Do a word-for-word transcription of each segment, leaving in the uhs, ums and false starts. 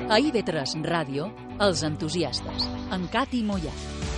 A I V tres Ràdio, Els entusiastes, amb Cati Mollà.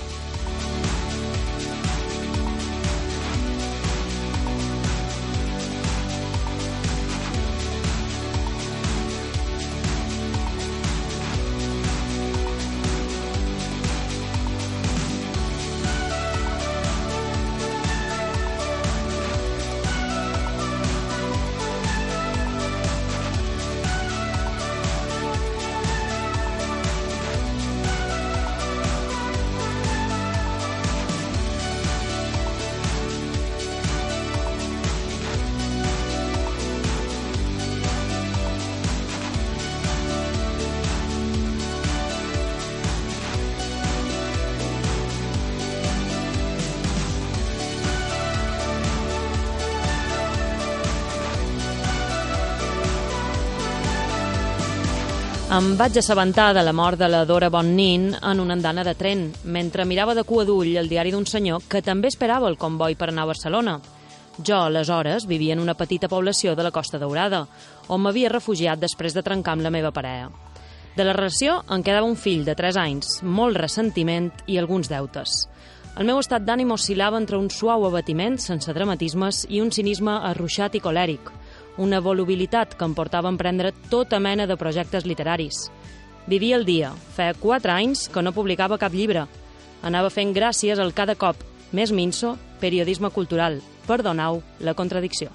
Em vaig assabentar de la mort de la Dora Bonnin en una andana de tren, mentre mirava de cua d'ull el diari d'un senyor que també esperava el comboi per anar a Barcelona. Jo, aleshores, vivia en una petita població de la Costa Daurada, on m'havia refugiat després de trencar amb la meva parella. De la relació en quedava un fill de tres anys, molt ressentiment i alguns deutes. El meu estat d'ànim oscil·lava entre un suau abatiment sense dramatismes i un cinisme arruixat i colèric, una volubilitat que em portava a emprendre tota mena de projectes literaris. Vivia el dia. Feia quatre anys que no publicava cap llibre. Anava fent gràcies al cada cop més minso periodisme cultural. Perdoneu la contradicció.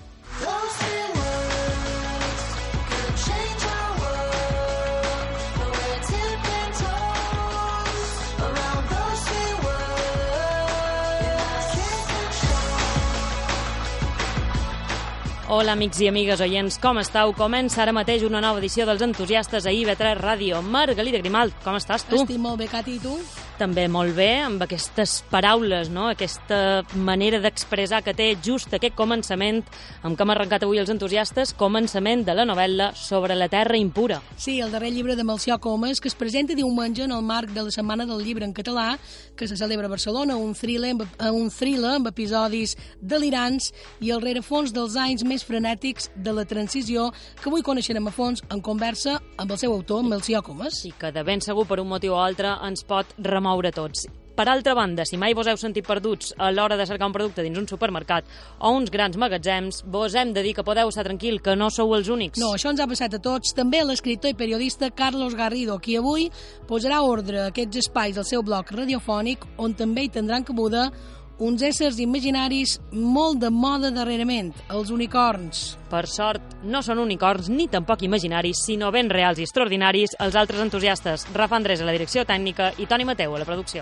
Hola, amics i amigues oients, com estàu? Comença ara mateix una nova edició dels entusiastes a I V tres Ràdio. Margalida Grimalt, com estàs tu? Estic molt bé, Cati, i tu? També molt bé, amb aquestes paraules, no? Aquesta manera d'expressar que té just aquest començament amb què hem arrencat avui els entusiastes, començament de la novel·la Sobre la terra impura. Sí, el darrer llibre de Melcior Comas, que es presenta diumenge en el marc de la Setmana del Llibre en català, que se celebra a Barcelona, un thriller, un thriller amb episodis delirants i el rerefons dels anys més frenètics de la transició, que avui coneixerem a fons en conversa amb el seu autor, Melcior Comas. I que de ben segur per un motiu o altre ens pot remoure tots. Per altra banda, si mai vos heu sentit perduts a l'hora de cercar un producte dins un supermercat o uns grans magatzems, vos hem de dir que podeu estar tranquil, que no sou els únics. No, això ens ha passat a tots. També l'escriptor i periodista Carlos Garrido, qui avui posarà ordre a aquests espais del seu blog radiofònic, on també hi tindran cabuda uns éssers imaginaris molt de moda darrerament, els unicorns. Per sort, no són unicorns ni tampoc imaginaris, sinó ben reals i extraordinaris els altres entusiastes. Rafa Andrés a la direcció tècnica i Toni Mateu a la producció.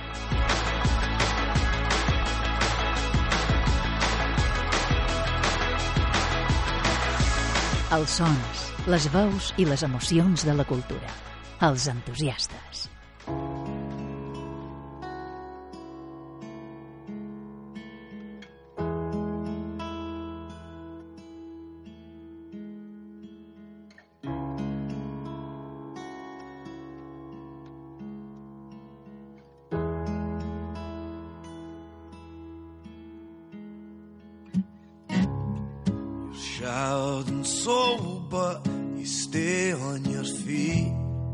Els sons, les veus i les emocions de la cultura. Els entusiastes. Shout and soul, but you stay on your feet.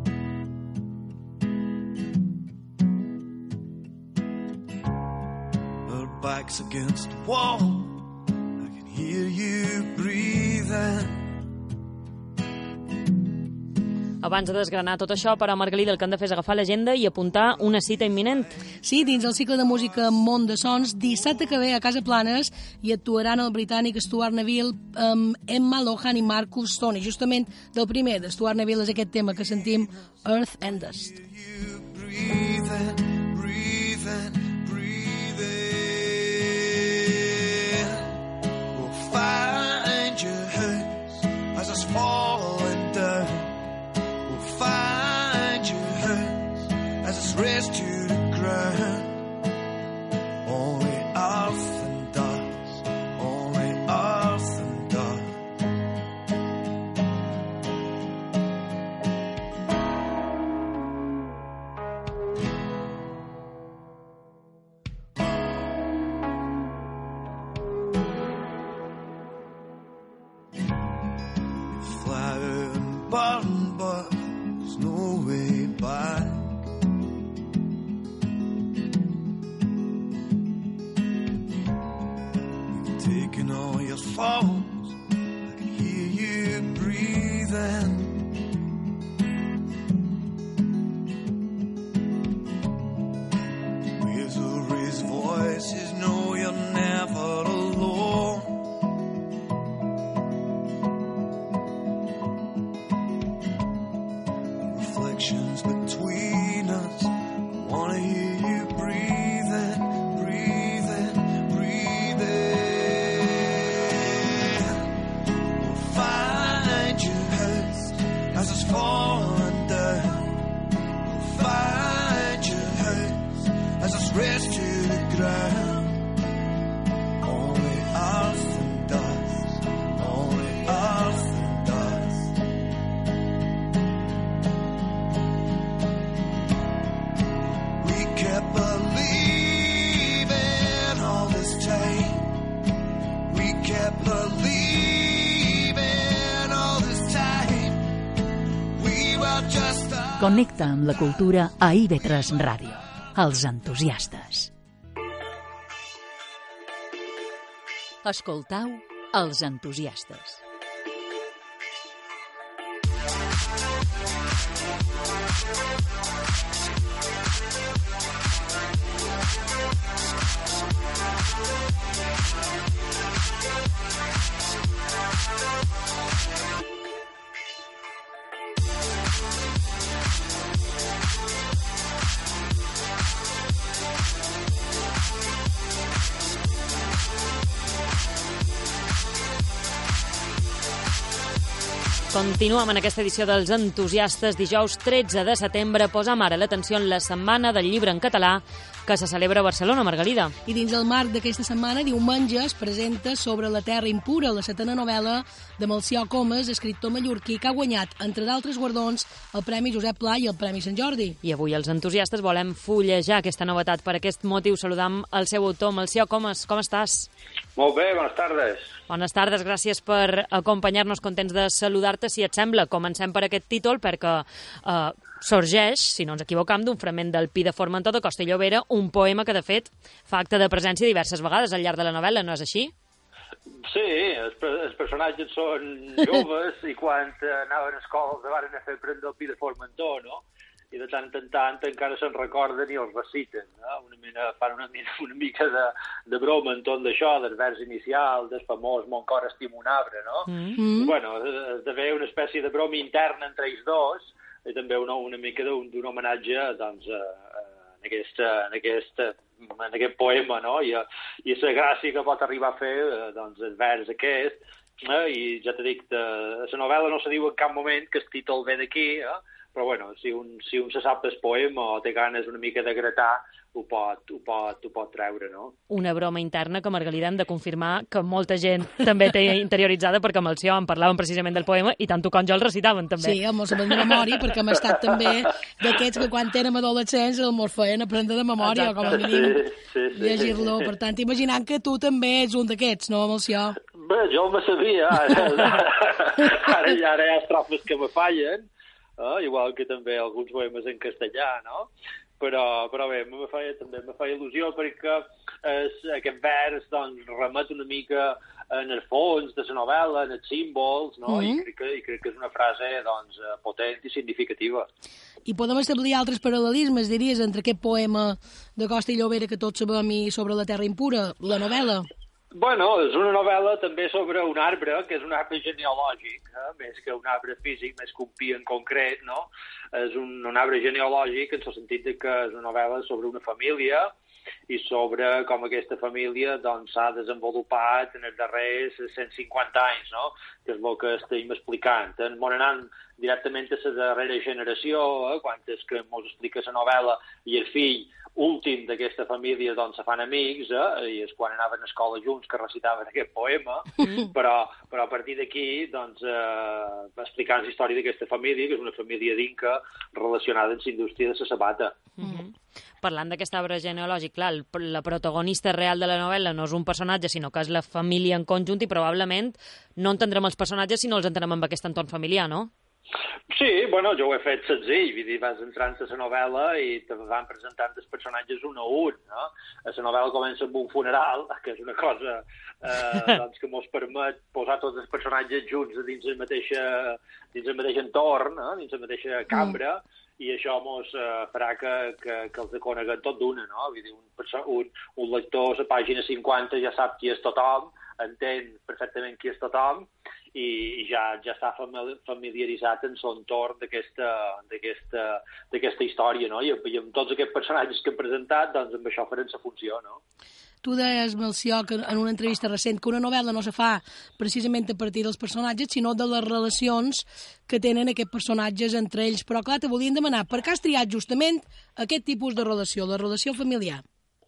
Her back's against the wall, I can hear you breathing. Abans de desgranar tot això, però, Margalida, el que hem de fer és agafar l'agenda i apuntar una cita imminent. Sí, dins el cicle de música Món de Sons, dissabte que ve a Casa Planes hi actuaran el britànic Stuart Neville amb Emma Lohan i Marcus Stone. I justament del primer de Stuart Neville és aquest tema que sentim, Earth and Dust. You breathing, breathing, breathing. We'll find your house as it's falling down. Find your house as it's raised to the ground. Only earth and dust, only earth and dust. You fly and burn, but there's no breathing. Waves will raise voices, know you're never alone. The reflections between us, I wanna hear you breathing, breathing, breathing. We'll find you hurts as it's falling down. We'll find you hurts as it's rest to the ground. Only earth and dust, only earth and dust. We kept believing all this time. We kept believing all this time. We were just a... Connecta amb la cultura a I V tres Ràdio. Els entusiastes. Escoltau Els entusiastes. Continuem en aquesta edició dels entusiastes. Dijous tretze de setembre posam ara l'atenció en la Setmana del Llibre en Català que se celebra a Barcelona, Margalida. I dins el marc d'aquesta setmana, diumenge, es presenta Sobre la terra impura, la setena novel·la de Melcior Comas, escriptor mallorquí que ha guanyat, entre d'altres guardons, el Premi Josep Pla i el Premi Sant Jordi. I avui els entusiastes volem fullejar aquesta novetat. Per aquest motiu saludam el seu autor, Melcior Comas. Com estàs? Molt bé, bones tardes. Bones tardes, gràcies per acompanyar-nos, contents de saludar-te. Si et sembla, comencem per aquest títol, perquè eh, sorgeix, si no ens equivocam, d'un fragment del Pi de Formentor de Costa i Llobera, un poema que, de fet, fa acte de presència diverses vegades al llarg de la novel·la, no és així? Sí, els, els personatges són joves i quan anaven a escola els van a fer prendre el Pi de Formentor, no? I de tant en tant encara se'n recorden i els reciten, no? Una mina, fan una, mina, una mica de, de broma entorn d'això, del vers inicial, del famós Mon cor estima un arbre, no? Mm. Bueno, esdevé una espècie de broma interna entre ells dos i també una, una mica d'un homenatge, doncs, a, a, en, aquesta, en, aquesta, en aquest poema, no? I, i la gràcia que pot arribar a fer, doncs, el vers aquest, eh? I ja t'he dit, la novel·la no se diu en cap moment que el títol ve d'aquí, eh? Però, bueno, si un, si un se sap el poema o té ganes una mica de gratar, ho pot, ho pot, ho pot treure, no? Una broma interna que, Margalida, hem de confirmar que molta gent també té interioritzada, perquè amb el Sió en parlàvem precisament del poema i tant tu com jo el recitaven, també. Sí, el mos sabem de memòria, perquè hem estat també d'aquests que quan érem adolescents el mos feien aprendre de memòria, o com a mínim sí, sí, sí, llegir-lo. Per tant, imaginant que tu també ets un d'aquests, no, amb el Sió? Bé, jo me sabia. Ara, ara, ara hi ha estrofes que me fallen, eh? Igual que també alguns poemes en castellà, no? Però, però bé, me feia, també me feia il·lusió perquè es, aquest vers doncs, remet una mica en el fons de la novel·la, en els símbols, no? Mm-hmm. I, crec que, I crec que és una frase doncs, potent i significativa. I podem establir altres paral·lelismes, diries, entre aquest poema de Costa i Llobera que tots sabem i Sobre la terra impura, la novel·la? Bueno, és una novel·la també sobre un arbre, que és un arbre genealògic, eh? Més que un arbre físic, més que un pi en concret, no? És un, un arbre genealògic en el sentit de que és una novel·la sobre una família i sobre com aquesta família doncs, s'ha desenvolupat en els darrers cent cinquanta anys, no? Que és el que estem explicant. Ens anant directament a la darrera generació, eh? Quan és que ens explica la novel·la i el fill últim d'aquesta família doncs se fan amics, eh? I és quan anaven a escola junts que recitaven aquest poema, mm. però, però a partir d'aquí doncs, eh, explicant la història d'aquesta família, que és una família d'Inca relacionada amb la indústria de la sabata. Mm-hmm. Parlant d'aquest arbre genealògic, clar, la protagonista real de la novel·la no és un personatge, sinó que és la família en conjunt i probablement no entendrem els personatges si no els entenem amb aquest entorn familiar, no? Sí, bueno, jo ho he fet senzill, vull dir, vas entrant a la novel·la i te van presentant els personatges un a un, no? La novel·la comença amb un funeral, que és una cosa eh, doncs, que mos permet posar tots els personatges junts dins el mateix, dins el mateix entorn, no? Dins la mateixa cambra, mm. i això mos eh, farà que, que, que els coneguem tot d'una, no? Vull dir, un, un, un lector a la pàgina cinquanta ja sap qui és tothom, entén perfectament qui és tothom, i ja ja està familiaritzat en l'entorn d'aquesta d'aquesta història, no? I, I amb tots aquests personatges que hem presentat, doncs amb això farem la funció, no? Tu deies, Melcior, que en una entrevista recent que una novel·la no se fa precisament a partir dels personatges, sinó de les relacions que tenen aquests personatges entre ells. Però, clar, te volien demanar, per què has triat justament aquest tipus de relació, la relació familiar?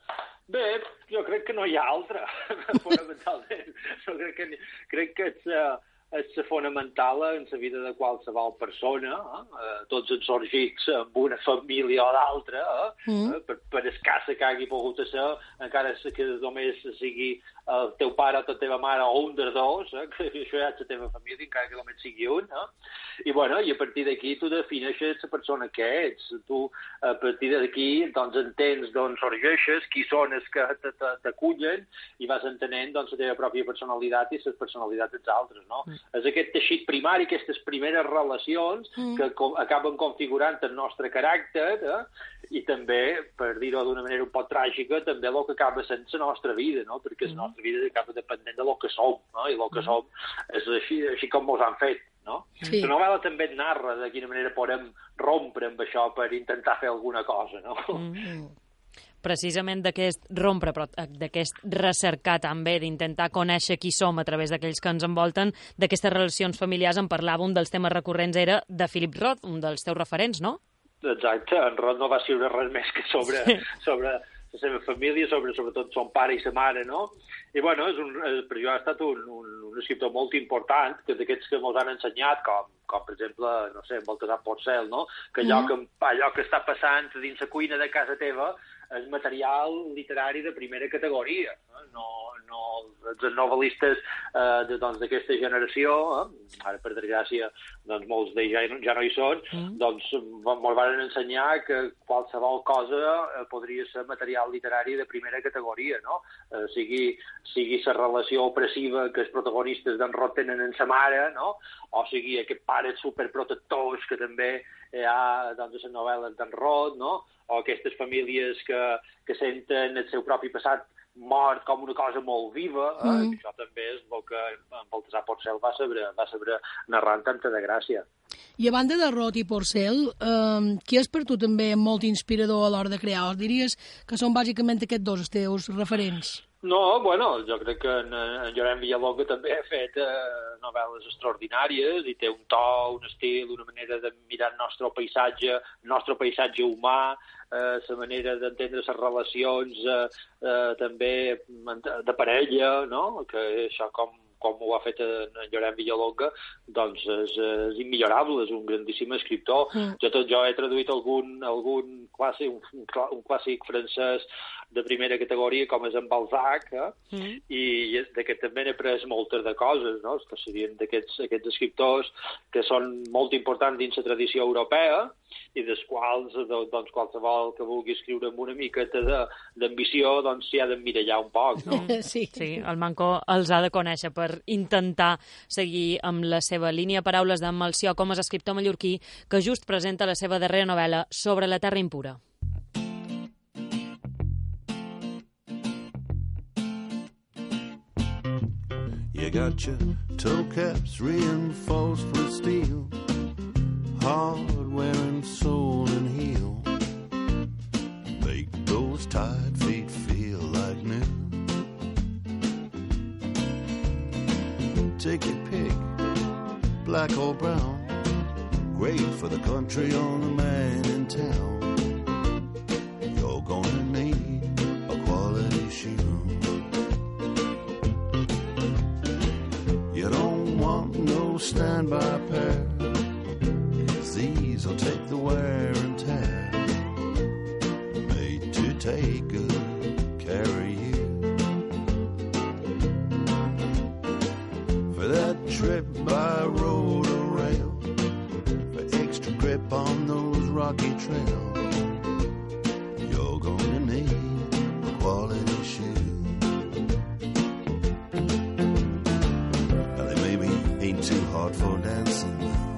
Bé, jo crec que no hi ha altra, fonamentalment. Jo crec que, crec que és, uh, és fonamental en la vida de qualsevol persona, eh? Tots ens sorgits amb una família o d'altra, eh? Mm. per, per escassa que hagi pogut ser, encara que només sigui el teu pare o la teva mare o un dels dos, eh? Que això ja és la teva família, encara que només sigui un, eh? I, bueno, i a partir d'aquí tu defineixes la persona que ets. Tu, a partir d'aquí, doncs, entens d'on sorgeixes, qui són els que t'acullen, i vas entenent, doncs, la teva pròpia personalitat i les personalitats dels altres, no? Mm. És aquest teixit primari, aquestes primeres relacions mm. que com, acaben configurant el nostre caràcter, eh? I també, per dir-ho d'una manera un poc tràgica, també el que acaba sent la nostra vida, no? Perquè la nostra vida acaba dependent de lo que som, no? I el que som és així, així com mos han fet, no? Sí. La novel·la també et narra de quina manera podem rompre amb això per intentar fer alguna cosa, no? Mm. Precisament d'aquest rompre, però d'aquest recercar també, d'intentar conèixer qui som a través d'aquells que ens envolten, d'aquestes relacions familiars en parlava, un dels temes recurrents era de Philip Roth, un dels teus referents, no? Exacte, en Roth no va escriure res més que sobre, sí. sobre la seva família, sobre sobretot son pare i sa mare, no? I, bueno, és un, per jo ha estat un, un, un escriptor molt important, que d'aquests que ens han ensenyat, com, com per exemple, no sé, en Baltasar Porcel, no? Que allò, mm. que, allò que està passant dins la cuina de casa teva és material literari de primera categoria, no, no els novel·listes eh, de, doncs, d'aquesta generació, eh? Ara per desgràcia doncs molts d'ells ja, ja no hi són, mm. doncs ens van ensenyar que qualsevol cosa eh, podria ser material literari de primera categoria, no? Eh, sigui sigui la relació opressiva que els protagonistes d'en Roth tenen en sa mare, no? O sigui aquest pares superprotectors que també hi ha doncs, a les novel·les d'en Roth, no? O aquestes famílies que, que senten el seu propi passat mort com una cosa molt viva, eh? Mm. Això també és el que en Baltasar Porcel va saber, va saber narrar amb tanta de gràcia. I a banda de Roth i Porcel, eh, qui és per tu també molt inspirador a l'hora de crear? O diries que són bàsicament aquests dos els teus referents? No, bueno, jo crec que en, en Llorenç Villalonga també ha fet eh, novel·les extraordinàries i té un to, un estil, una manera de mirar el nostre paisatge, el nostre paisatge humà, eh, la manera d'entendre les relacions eh, eh, també de parella, no? Que això com com ho ha fet en Llorenç Villalonga, doncs és, és immillorable, és un grandíssim escriptor. Mm. Jo, tot, jo he traduït algun, algun clàssic, un, un clàssic francès de primera categoria, com és en Balzac, eh? Mm. i d'aquest també n'he pres moltes de coses, no? Que serien d'aquests aquests escriptors que són molt importants dins la tradició europea, i dels quals doncs, qualsevol que vulgui escriure amb una miqueta d'ambició doncs s'hi ha d'emmirallar un poc, no? Sí. Sí, el Manco els ha de conèixer per intentar seguir amb la seva línia. Paraules d'en Melcior Comas, escriptor mallorquí, que just presenta la seva darrera novel·la, Sobre la terra impura. You got your toe caps reinforced with steel, hard-wearing sole and heel, make those tired feet feel like new. Take your pick, black or brown, great for the country or the man in town. You're gonna need a quality shoe. You don't want no standby pair, these will take the wear and tear, made to take good care of you. For that trip by road or rail, step on those rocky trails, you're gonna need a quality shoe. Now they maybe ain't too hard for dancing,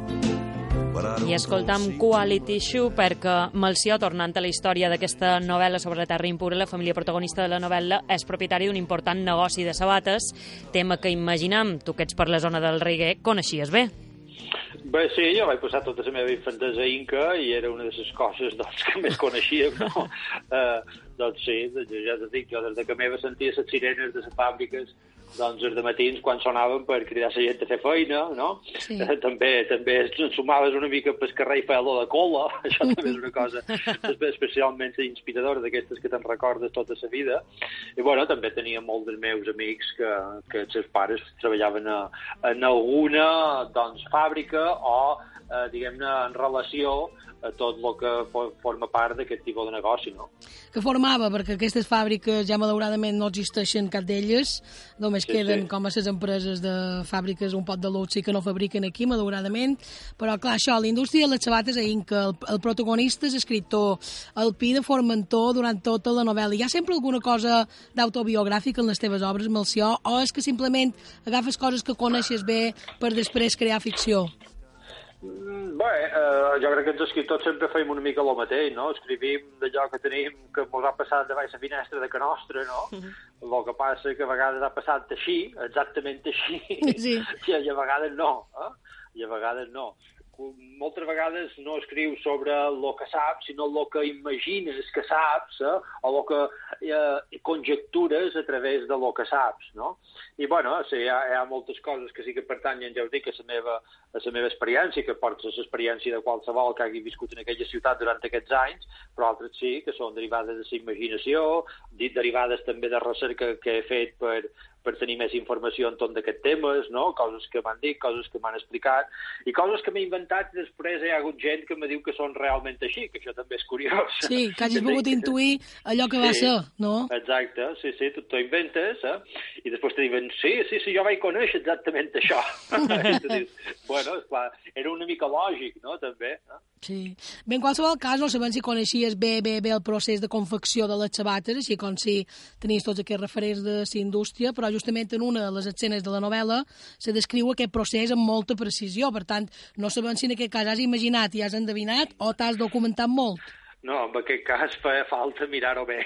i escoltam Quality Shoe perquè Melcior, tornant a la història d'aquesta novel·la sobre la terra impura, la família protagonista de la novel·la és propietari d'un important negoci de sabates, tema que imaginam, tu que ets per la zona del Reggae, coneixies bé. Bé, sí, jo vaig passar tota la meva infantesa a Inca i era una de les coses doncs, que més coneixíem, no? Uh, doncs sí, ja t'ho dic, jo des de que meva sentia les sirenes de les fàbriques doncs els dematins quan sonaven per cridar la gent a fer feina, no? Sí. Eh, també també ensumaves una mica pel carrer i feia olor de cola, això també és una cosa especialment inspiradora d'aquestes que te'n recordes tota la vida. I bueno, també tenia molts dels meus amics que, que els seus pares treballaven a, en alguna doncs, fàbrica o, eh, diguem-ne, en relació a tot el que forma part d'aquest tipus de negoci, no? Que formava, perquè aquestes fàbriques ja malauradament no existeixen cap d'elles, només sí, queden sí. com a les empreses de fàbriques un pot de luxe que no fabriquen aquí, malauradament, però clar, això, la indústria de les sabates a Inca, el, el protagonista és escriptor, el Pi de Formentor durant tota la novel·la. Hi ha sempre alguna cosa d'autobiogràfica en les teves obres, Melcior, o és que simplement agafes coses que coneixes bé per després crear ficció? Bé, eh, jo crec que els escriptors sempre feim una mica el mateix, no? Escrivim d'allò que tenim, que ens ha passat davall la finestra de que nostra, no? Uh-huh. El que passa que a vegades ha passat així, exactament així, sí. I a vegades no, eh? I a vegades no. Moltes vegades no escrius sobre el que saps, sinó el que imagines que saps, eh? O el que eh, conjectures a través de lo que saps, no? I, bueno, sí, hi ha, hi ha moltes coses que sí que pertanyen, ja us dic, a la meva, a la meva experiència, que porta l'experiència de qualsevol que hagi viscut en aquella ciutat durant aquests anys, però altres sí, que són derivades de la imaginació, derivades també de recerca que he fet per, per tenir més informació entorn d'aquests temes, no? Coses que m'han dit, coses que m'han explicat, i coses que m'he inventat i després hi ha hagut gent que me diu que són realment així, que això també és curiós. Sí, que hagis pogut intuir allò que va sí, ser, no? Exacte, sí, sí, tu t'ho inventes, eh? I després te diuen, sí, sí, sí, jo vaig conèixer exactament això. I tu dius, bueno, esclar, era una mica lògic, no?, també. Eh? Sí. Bé, en qualsevol cas, no sabem si coneixies bé, bé, bé el procés de confecció de les sabates, així com si tenies tots aquests referents de la indústria, però justament en una de les escenes de la novel·la se descriu aquest procés amb molta precisió. Per tant, no sabem si en aquest cas has imaginat i has endevinat o t'has documentat molt. No, en aquest cas fa falta mirar-ho bé.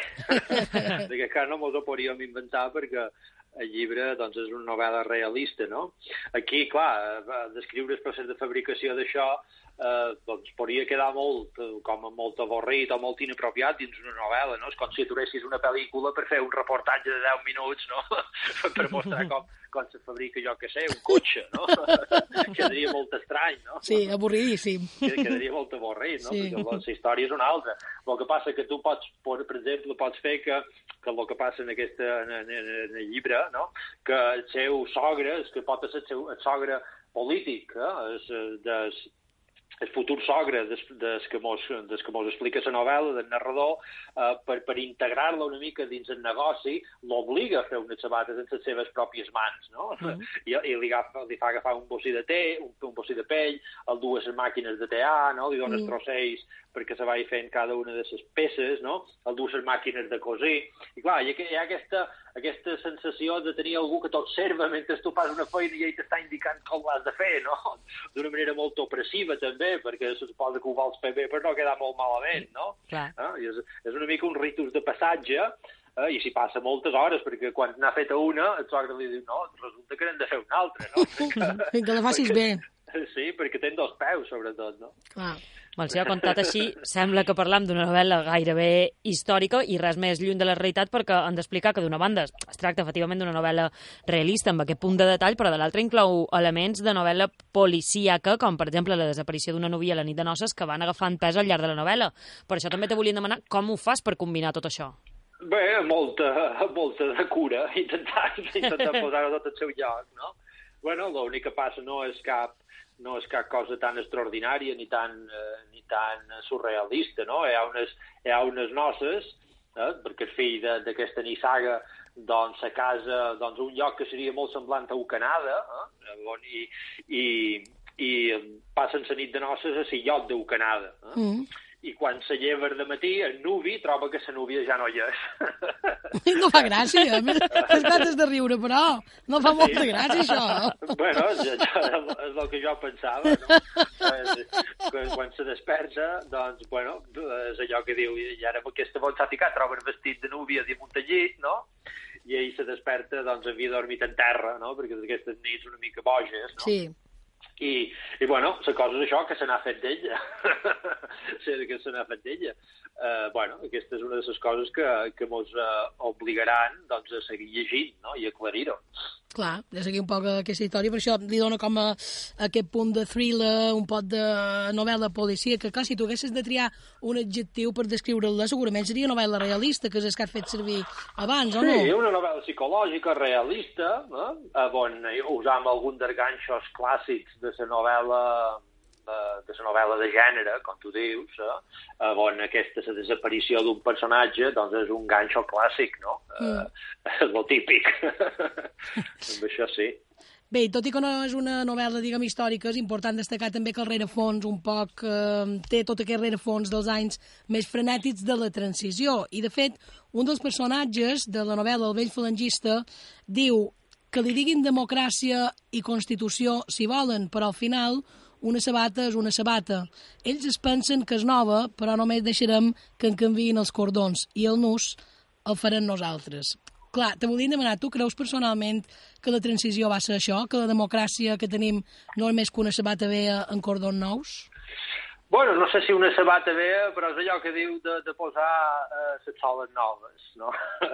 En aquest cas no mos ho podríem inventar perquè el llibre doncs, és una novel·la realista, no? Aquí, clar, descriure el procés de fabricació d'això eh, doncs podria quedar molt, com molt avorrit o molt inapropiat dins una novel·la, no? És com si aturessis una pel·lícula per fer un reportatge de deu minuts, no? Per mostrar com, com se fabrica, jo que sé, un cotxe, no? Quedaria molt estrany, no? Sí, avorridíssim. Quedaria molt avorrit, no? Sí. Perquè la història és una altra. El que passa que tu pots, per exemple, pots fer que, que el que passa en, aquesta, en, en, en el llibre, no? Que el seu sogre, que pot ser el seu el sogre polític, eh? el, des, el futur sogre des, des, que mos, des que mos explica la novel·la del narrador, eh, per, per integrar-la una mica dins el negoci, l'obliga a fer unes sabates en les seves pròpies mans, no? Mm. I, i li, agafa, li fa agafar un bocí de té, un, un bocí de pell, el du a les màquines de tear, no? Li dona mm. trossells perquè se vagi fent cada una de les peces, no? El du a les màquines de cosir. I clar, hi ha, hi ha aquesta, aquesta sensació de tenir algú que t'observa mentre tu fas una feina i ell t'està indicant com l'has de fer, no? D'una manera molt opressiva, també, perquè se suposa que ho vols fer bé per no quedar molt malament, no? Clar. Eh? I és, és una mica un ritus de passatge, eh? I s'hi passa moltes hores, perquè quan n'ha fet una, el sogre li diu, no, resulta que n'hem de fer una altra, no? Perquè, que la facis perquè, bé. Sí, perquè tens dos peus, sobretot, no? Clar. Melcior, contat així, sembla que parlam d'una novel·la gairebé històrica i res més lluny de la realitat perquè han d'explicar que d'una banda es tracta efectivament d'una novel·la realista amb aquest punt de detall, però de l'altra inclou elements de novel·la policíaca, com per exemple la desaparició d'una núvia a la nit de noces que van agafant pes al llarg de la novel·la. Per això també te volien demanar com ho fas per combinar tot això. Bé, molta, molta de cura, intentant, intentant posar-ho tot al seu lloc, no? Bueno, l'únic que passa no és cap no és cap cosa tan extraordinària ni tan, eh, ni tan surrealista, no? Hi ha unes, hi ha unes noces, eh, perquè el fill d'aquesta nissaga doncs, a casa, doncs, un lloc que seria molt semblant a Ucanada, eh, i, i, i passen la nit de noces a l'illot d'Ucanada. Eh? Mm. I quan se lleva de matí, en Nuvi troba que la núvia ja no hi és. No fa gràcia, les gates de riure, però no fa molta gràcia, això. Bueno, és el que jo pensava, no? Quan se desperta, doncs, bueno, és allò que diu, i ara amb aquesta bon s'ha ficat, troba el vestit de núvia damunt el llit, no? I ell se desperta, doncs, havia dormit en terra, no? Perquè d'aquestes nits una mica boges, no? Sí. I, i bueno, la cosa és això, que se n'ha fet d'ella. Sí, que se n'ha fet d'ella. Uh, bueno, aquesta és una de les coses que, que mos uh, obligaran, doncs, a seguir llegint, no?, i aclarir-ho. Clar, de seguir un poc aquesta història, per això li dona com a, a aquest punt de thriller, un pot de novel·la policia, que clar, si tu haguessis de triar un adjectiu per descriure-la, segurament seria novel·la realista, que és el que has fet servir abans, o no? Sí, una novel·la psicològica, realista, eh? on usam algun dels ganxos clàssics de la novel·la de, de la novel·la de gènere, com tu dius, eh? on aquesta la desaparició d'un personatge doncs és un ganxo clàssic, no? Mm. Eh, és el típic. Amb això sí. Bé, tot i que no és una novel·la, diguem, històrica, és important destacar també que el rerefons un poc eh, té tot aquest rerefons dels anys més frenètics de la transició. I, de fet, un dels personatges de la novel·la, el vell falangista, diu que li diguin democràcia i constitució si volen, però al final una sabata és una sabata. Ells es pensen que és nova, però només deixarem que en canviïn els cordons, i el nus el farem nosaltres. Clar, te volíem demanar, tu creus personalment que la transició va ser això, que la democràcia que tenim no és més que una sabata vella en cordons nous? Bueno, no sé si una sabata vella, però és allò que diu de, de posar uh, les soles noves, no?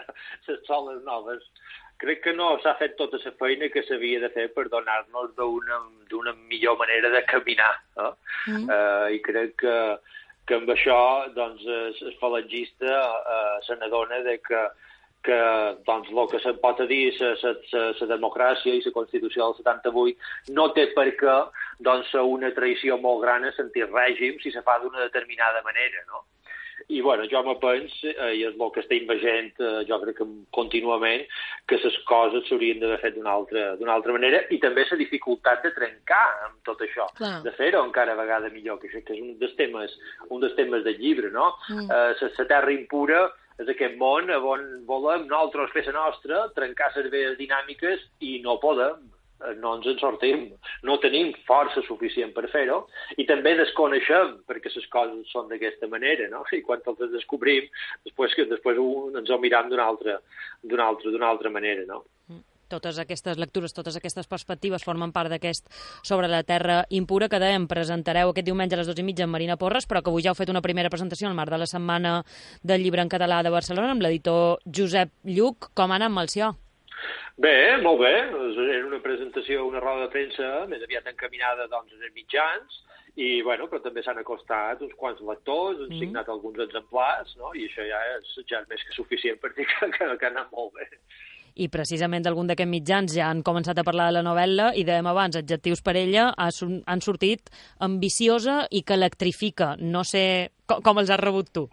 Les soles noves. Crec que no s'ha fet tota la feina que s'havia de fer per donar-nos d'una d'una millor manera de caminar, no? Mm. Uh, I crec que, que amb això, doncs, el falangista uh, se n'adona de que que doncs, el que se'n pot dir la democràcia i la Constitució del setanta-vuit no té per què doncs, una traïció molt gran a sentir règim si se fa d'una determinada manera, no? I, bueno, jo me penso, eh, i és el que estem veient, eh, jo crec que contínuament, que les coses s'haurien d'haver fet d'una altra, d'una altra manera, i també la dificultat de trencar amb tot això, Clar. de fer-ho encara a vegada millor, que això que és un dels temes, un dels temes del llibre, no? Mm. Eh, la terra impura és aquest món on volem nosaltres fer la nostra, trencar les velles dinàmiques i no podem, no ens en sortim, no tenim força suficient per fer-ho i també desconeixem perquè les coses són d'aquesta manera, no? I quan els descobrim, després, després ens ho miram d'una altra, d'una altra, d'una altra manera, no? Totes aquestes lectures, totes aquestes perspectives formen part d'aquest Sobre la terra impura que dèiem presentareu aquest diumenge a les dues i mitja amb Marina Porres, però que avui ja heu fet una primera presentació al marc de la Setmana del Llibre en Català de Barcelona amb l'editor Josep Lluc. Com ha anat, Melcior? Bé, molt bé. Era una presentació, una roda de premsa més aviat encaminada doncs, als mitjans, i, bueno, però també s'han acostat uns quants lectors, han signat mm. alguns exemplars, no? I això ja és, ja és més que suficient per dir que, que, que ha anat molt bé. I precisament d'algun d'aquests mitjans ja han començat a parlar de la novel·la i dèiem abans, adjectius per ella han sortit ambiciosa i que electrifica. No sé com, com els has rebut tu.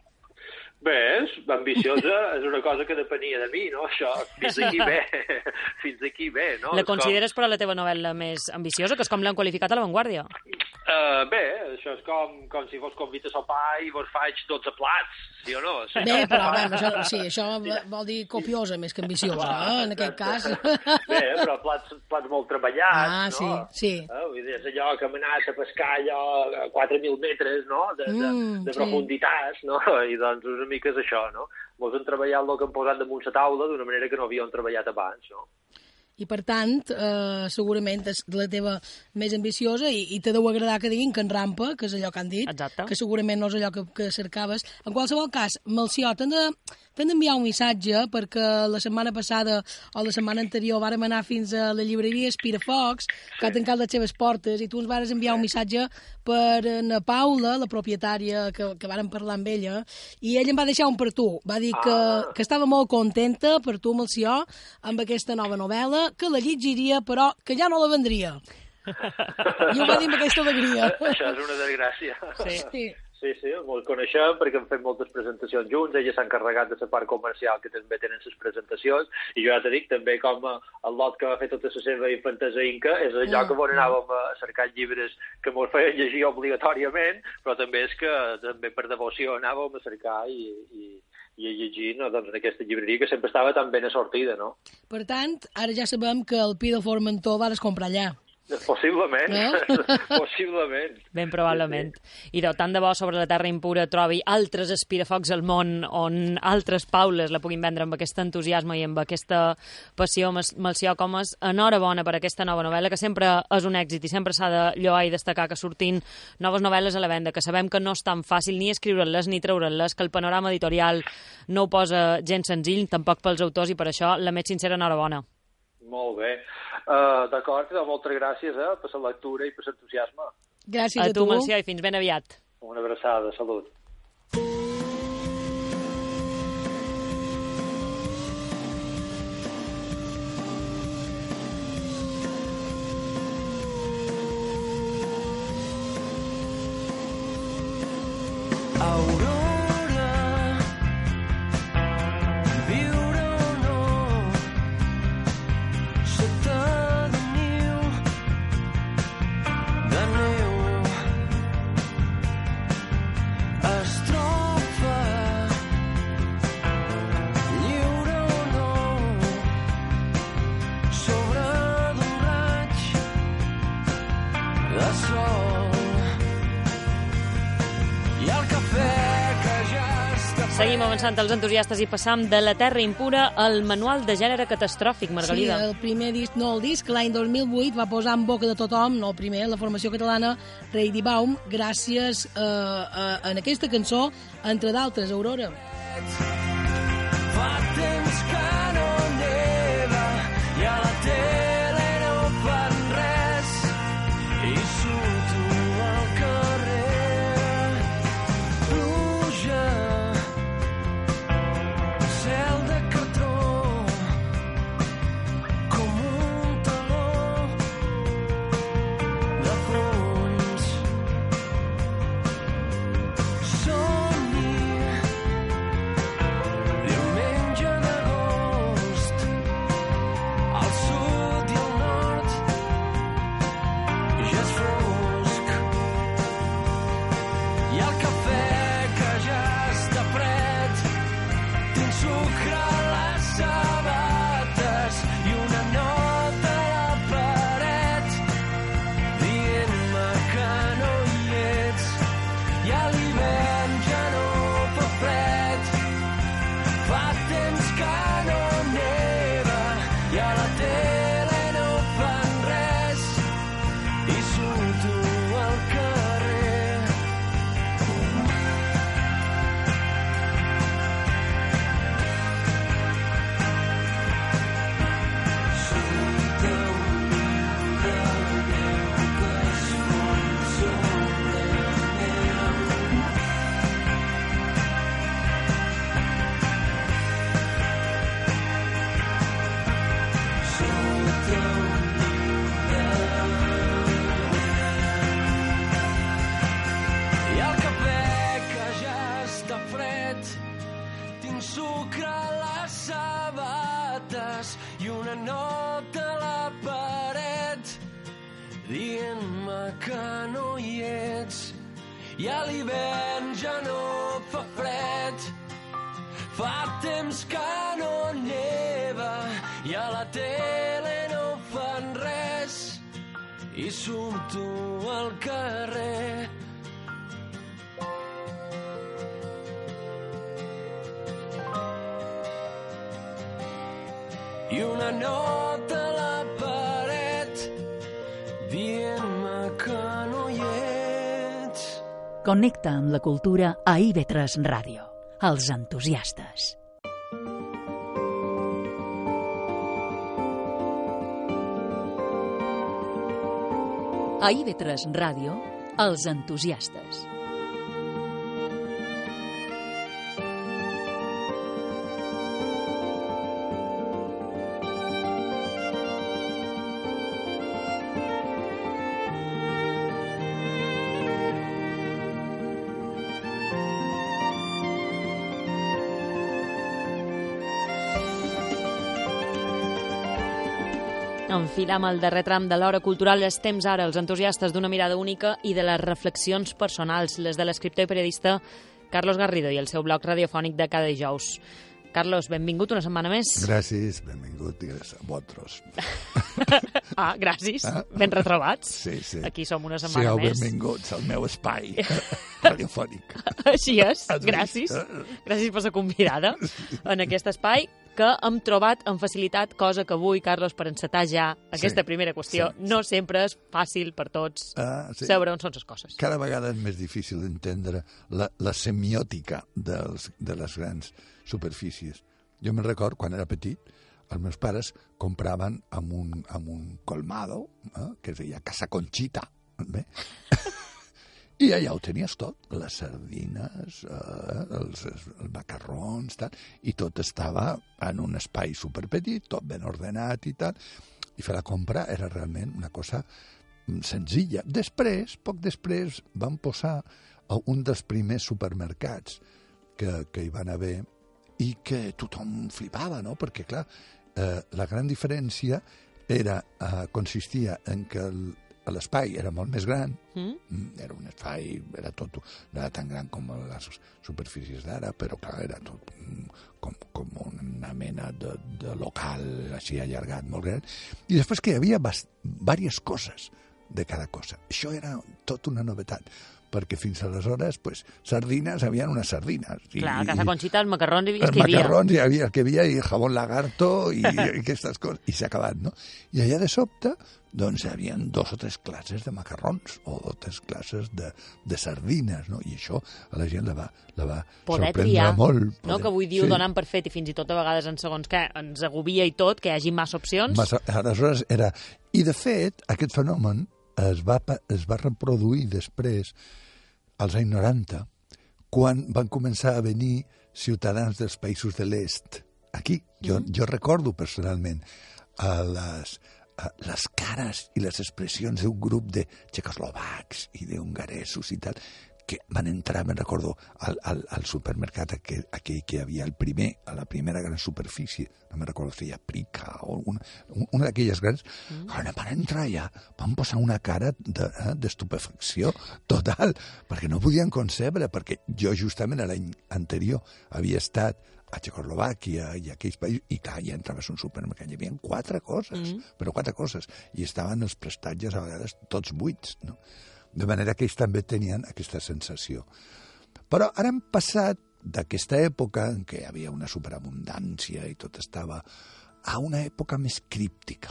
Bé, ambiciosa és una cosa que depenia de mi, no? Això, fins aquí bé, fins aquí bé, no? La consideres, com... però, la teva novel·la més ambiciosa, que és com l'han qualificat a La Vanguardia? Uh, bé, això és com, com si vos convita a sopar i vos faig dotze plats, sí o no? Sí, bé, però, bé, això, sí, això vol dir copiosa més que ambiciosa, eh? En aquest cas. Bé, però plats, plats molt treballats, ah, no? Sí, sí. Uh, vull dir, és allò que hem anat a pescar allò a quatre mil metres, no? De, de, mm, de profunditat, sí. No? I doncs una mica és això, no? Mos han treballat el que han posat damunt la taula d'una manera que no havíem treballat abans, no? I, per tant, eh, segurament és la teva més ambiciosa i, i te deu agradar que diguin que en rampa, que és allò que han dit, Exacte. Que segurament no és allò que, que cercaves. En qualsevol cas, Melcior, t'han de, t'han d'enviar un missatge perquè la setmana passada o la setmana anterior vàrem anar fins a la llibreria Espirafocs, que ha tancat les seves portes, i tu ens vares enviar un missatge per na Paula, la propietària, que, que vàrem parlar amb ella, i ella em va deixar un per tu. Va dir que, ah. que estava molt contenta per tu, Melcior, amb aquesta nova novel·la, que la llegiria, però que ja no la vendria. I ho va dir amb aquesta alegria. Això és una desgràcia. Sí. Sí. Sí, sí, ens coneixem perquè hem fet moltes presentacions junts, ella s'ha encarregat de la part comercial, que també tenen les presentacions, i jo ja t'he dit, també com el lot que va fer tota la seva infantesa inca, és el lloc on anàvem a cercar llibres que ens feien llegir obligatòriament, però també és que també per devoció anàvem a cercar i, i, i a llegir, no, doncs, en aquesta llibreria que sempre estava tan ben assortida, no? Per tant, ara ja sabem que el pi de Formentor vas comprar allà. Possiblement, no? Possiblement. Ben probablement. Sí, sí. I de tant de bo sobre la terra impura trobi altres espirafocs al món on altres Paules la puguin vendre amb aquest entusiasme i amb aquesta passió. Melcior Comas, enhorabona per aquesta nova novel·la, que sempre és un èxit i sempre s'ha de lloar i destacar que sortint noves novel·les a la venda, que sabem que no és tan fàcil ni escriure-les ni treure-les, que el panorama editorial no ho posa gens senzill, tampoc pels autors, i per això la més sincera enhorabona. Molt bé. Uh, D'acord, moltes gràcies eh, per la lectura i per l'entusiasme. Gràcies a, a tu. A tu, Melcior, i fins ben aviat. Una abraçada, salut. Seguim avançant els entusiastes i passam de la terra impura al manual de gènere catastròfic, Margalida. Sí, el primer disc, no el disc, l'any dos mil vuit va posar en boca de tothom, no el primer, la formació catalana Reidi Baum, gràcies a, a, a aquesta cançó, entre d'altres, Aurora. Fa temps que no neva i a la tele no fan res i surto al carrer. Pluja, cel de cartró, com un taló de fons. Somni, diumenge d'agost, al sud i al nord ja és fosc. I el cafè que ja està fred, tinc sucre a les sabates i una nota a la paret dient-me que no hi ets. I a l'hivern ja no fa fred, fa temps que no neva i a la tele no fan res i surto al carrer. I el cafè que ja està fred, tinc sucre a les sabates i una nota a la paret dient-me que no hi ets. I a l'hivern ja no fa fred, fa temps que no neva i a la tele no fan res i surto al carrer. I una nota a la paret dient-me que no hi ets. Connecta amb la cultura a I V tres Ràdio. Els entusiastes. A I V tres Ràdio, els entusiastes. Enfilam el darrer tram de l'hora cultural. És temps ara, els entusiastes d'una mirada única i de les reflexions personals, les de l'escriptor i periodista Carlos Garrido i el seu blog radiofònic de cada dijous. Carlos, benvingut una setmana més. Gràcies, benvingut i gràcies a vosaltres. Ah, gràcies. Ah? Ben retrobats. Sí, sí. Aquí som una setmana Sigueu més. benvinguts al meu espai radiofònic. Així és, gràcies. Gràcies per ser convidada en aquest espai que hem trobat amb facilitat, cosa que avui, Carlos, per encetar ja aquesta sí, primera qüestió, sí, no sí. sempre és fàcil per tots ah, sí. saber on són les coses. Cada vegada és més difícil d'entendre la, la semiòtica dels, de les grans superfícies. Jo me'n record, quan era petit, els meus pares compraven amb un, amb un colmado, eh, que es deia Casa Conchita, bé? I allà ho tenies tot, les sardines, eh, els, els macarrons, tal, i tot estava en un espai superpetit, tot ben ordenat i tal, i fer la compra era realment una cosa senzilla. Després, poc després, van posar un dels primers supermercats que, que hi van haver i que tothom flipava, no? Perquè, clar, eh, la gran diferència era, eh, consistia en que el, l'espai era molt més gran, mm? era un espai, era tot, no era tan gran com les superfícies d'ara, però clar, era tot com, com una mena de, de local així allargat, molt gran, i després que hi havia bast- diverses coses de cada cosa. Això era tot una novetat, perquè fins aleshores, pues, sardines, havien unes sardines. I, clar, a Casa Conchita, els macarrons i els que hi havia. macarrons hi havia el que hi havia, i jabón lagarto, i, i aquestes coses, i s'ha acabat, no? I allà de sobte, doncs, hi havia dos o tres classes de macarrons, o dos o tres classes de, de sardines, no? I això a la gent la va, la va poder sorprendre triar, molt. Poder... No? Que avui diu sí. donant per fet, i fins i tot a vegades en segons què, ens agobia i tot, que hi hagi massa opcions. Massa, aleshores era... I, de fet, aquest fenomen es va, es va reproduir després, als anys noranta, quan van començar a venir ciutadans dels països de l'est. Aquí, jo, mm. jo recordo personalment a les, a les cares i les expressions d'un grup de txecoslovacs i d'hongaresos i tal, que van entrar, me'n recordo, al, al, al supermercat aquell, aquell que hi havia el primer, a la primera gran superfície, no me'n recordo si hi ha Prica o una, una d'aquelles grans, mm. quan van entrar allà, van posar una cara de, eh, d'estupefacció total, perquè no podien concebre, perquè jo justament l'any anterior havia estat a Txecoslovàquia i a aquells països, i clar, ja entraves a un supermercat, hi havia quatre coses, mm. però quatre coses, i estaven els prestatges a vegades tots buits, no? De manera que ells també tenien aquesta sensació. Però ara hem passat d'aquesta època en què hi havia una superabundància i tot estava, a una època més críptica,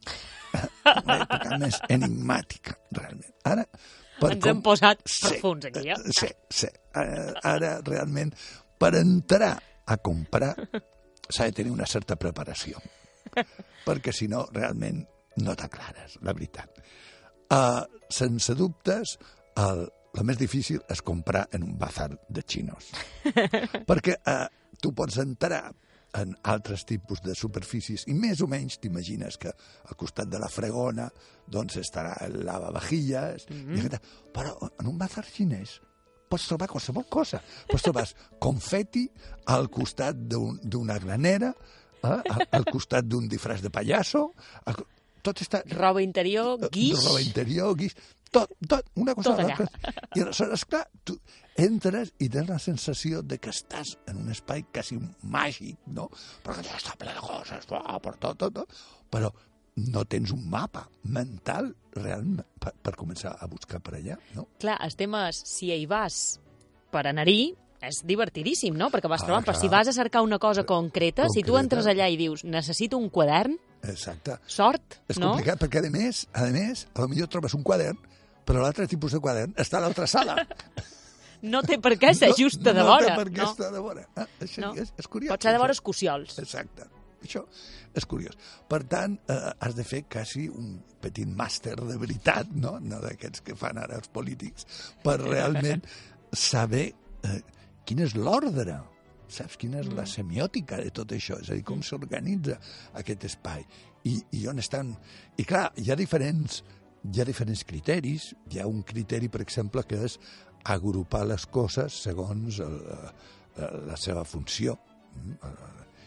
una època més enigmàtica, realment. Ara, per Ens com... hem posat profuns aquí, eh? Sí, sí. Ara, realment, per entrar a comprar s'ha de tenir una certa preparació, perquè si no, realment, no t'aclares, la veritat. Uh, sense dubtes, el, el més difícil és comprar en un bazar de xinos. Perquè uh, tu pots entrar en altres tipus de superfícies i més o menys t'imagines que al costat de la fregona doncs estarà el lavavajilles, mm-hmm. i, però en un bazar xinès pots trobar qualsevol cosa. Pots trobar confeti al costat d'un, d'una granera, eh, al, al costat d'un disfraç de pallasso, al, tot està... Roba interior, guix... Roba interior, guix... Tot, tot, una cosa... Tot allà. I aleshores, clar, tu entres i tens la sensació de que estàs en un espai quasi màgic, no? Perquè ja està ple de coses, oh, per tot, tot, tot, però no tens un mapa mental realment per, per començar a buscar per allà, no? Clar, el tema és, si hi vas per anar-hi, és divertidíssim, no? Perquè vas ah, trobant, però si vas a cercar una cosa concreta, concreta, si tu entres allà i dius, necessito un quadern, exacte. Sort, és no? És complicat, perquè a més, a més, a lo millor trobes un quadern, però l'altre tipus de quadern està a l'altra sala. No té per què ser justa de vora. No té per què no. estar de vora. Ah, això no. és, és curiós. Pot ser de vora escociols. Exacte. Això és curiós. Per tant, eh, has de fer quasi un petit màster de veritat, no? No d'aquests que fan ara els polítics, per realment saber eh, quin és l'ordre, saps? Quina és la semiòtica de tot això, és a dir, com s'organitza aquest espai i, i on estan... I clar, hi ha diferents, hi ha diferents criteris. Hi ha un criteri, per exemple, que és agrupar les coses segons el, la seva funció.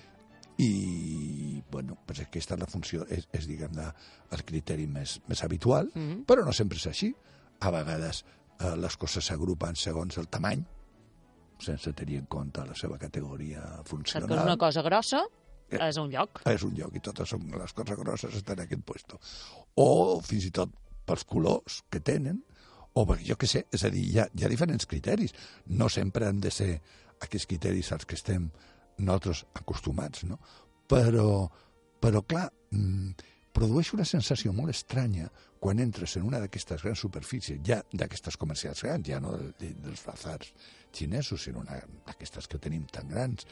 i bueno, pues aquesta és la funció, és, és diguem-ne, el criteri més, més habitual, Mm. però no sempre és així. A vegades eh, les coses s'agrupen segons el tamany, sense tenir en compte la seva categoria funcional. Perquè una cosa grossa és un lloc. És un lloc i totes són, les coses grosses estan en aquest puesto. O fins i tot pels colors que tenen, o perquè jo què sé, és a dir, hi ha, hi ha diferents criteris. No sempre han de ser aquests criteris als que estem nosaltres acostumats, no? Però, però clar, mmm, produeix una sensació molt estranya quan entres en una d'aquestes grans superfícies, ja d'aquestes comercials grans, ja no de, dels bazars xinesos, sinó una d'aquestes que tenim tan grans,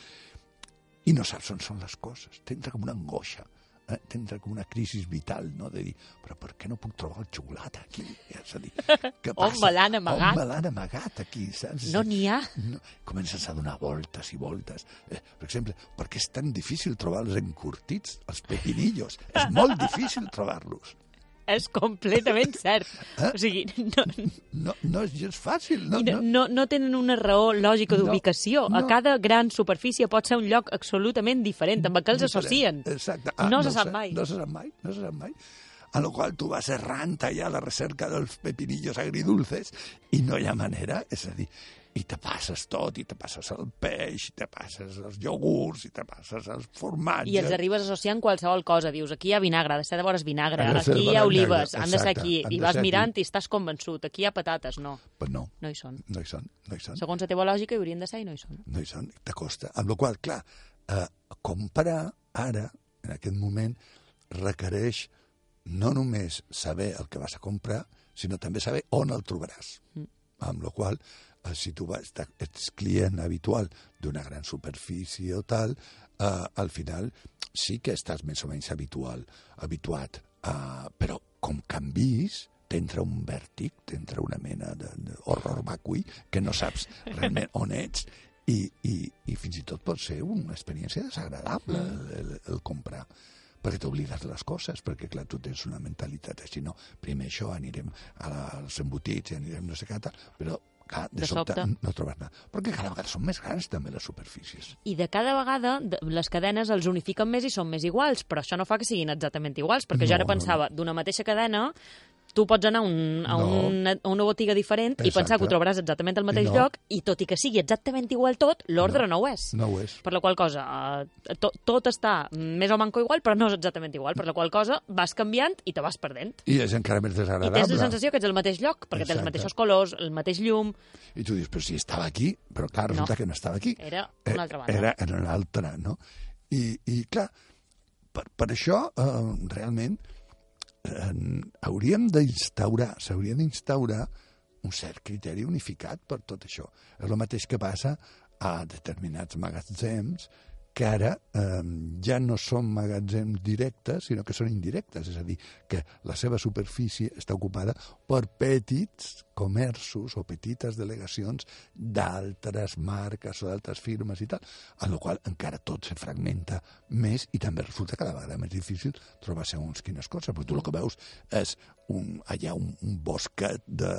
i no saps on són les coses. T'entra com una angoixa, eh? T'entra com una crisi vital, no? De dir, però per què no puc trobar el xocolata aquí? És a dir, què passa? On me l'han amagat? On me l'han amagat aquí, saps? No n'hi ha. No. Comences a donar voltes i voltes. Eh, per exemple, per què és tan difícil trobar els encurtits, els pepinillos? És molt difícil trobar-los. És completament cert. Eh? O sigui, no, No, no és gens fàcil. No, i no, no. no, no tenen una raó lògica No, d'ubicació. A no. cada gran superfície pot ser un lloc absolutament diferent, amb el que els associen. Exacte. No se ho sap sé, mai. No se sap mai, no se sap mai. A lo qual tu vas errant allà a la recerca dels pepinillos agridulces i no hi ha manera, és a dir, i te passes tot, i te passes el peix, i te passes els iogurts, i te passes els formatges. I els arribes associant qualsevol cosa. Dius, aquí hi ha vinagre, ha de ser de vores vinagre, Ha de ser aquí de hi ha vinagre, olives, han de ser exacte, aquí. han I de vas ser aquí. mirant i estàs convençut. Aquí hi ha patates, no. Però no, No hi són. no hi són, no hi són. Segons la teva lògica hi haurien de ser i no hi són. No hi són, t'acosta. Amb la qual clar, eh, comprar ara, en aquest moment, requereix no només saber el que vas a comprar, sinó també saber on el trobaràs. Mm. Amb la qual eh, si tu vas, ets client habitual d'una gran superfície o tal, eh, al final sí que estàs més o menys habitual, habituat, eh, però com canvis, t'entra un vèrtic, t'entra una mena d'horror vacui que no saps realment on ets i, i, i fins i tot pot ser una experiència desagradable el, el, el comprar, perquè t'oblides de les coses, perquè clar, tu tens una mentalitat així, no, primer això, anirem a la, als embotits, anirem no sé què tal, però clar, de, De sobte, sobte. no trobes nada, perquè cada vegada són més grans també les superfícies. I de cada vegada de- les cadenes els unifiquen més i són més iguals, però això no fa que siguin exactament iguals, perquè No, jo ara no, pensava, d'una mateixa cadena, tu pots anar a, un, a, No. una, a una botiga diferent i pensar Exacte. que ho trobaràs exactament al mateix no. lloc, i tot i que sigui exactament igual tot, l'ordre no. no ho és. No ho és. Per la qual cosa, eh, to, tot està més o manco igual, però no és exactament igual, per la qual cosa vas canviant i te vas perdent. I és encara més I desagradable. tens la sensació que ets al mateix lloc, perquè té els Exacte. mateixos colors, el mateix llum. I tu dius, però si estava aquí, però clar, resulta No. que no estava aquí. Era una altra banda. Era en una altra, no? I, i clar, per, per això, eh, realment, eh, hauríem d'instaurar, s'hauria d'instaurar un cert criteri unificat per tot això. És el mateix que passa a determinats magatzems que ara eh, ja no són magatzems directes, sinó que són indirectes, és a dir, que la seva superfície està ocupada per petits comerços o petites delegacions d'altres marques o d'altres firmes i tal, en la qual encara tot se fragmenta més i també resulta cada vegada més difícil trobar segons quines coses, però tu el que veus és un, allà un, un bosquet de,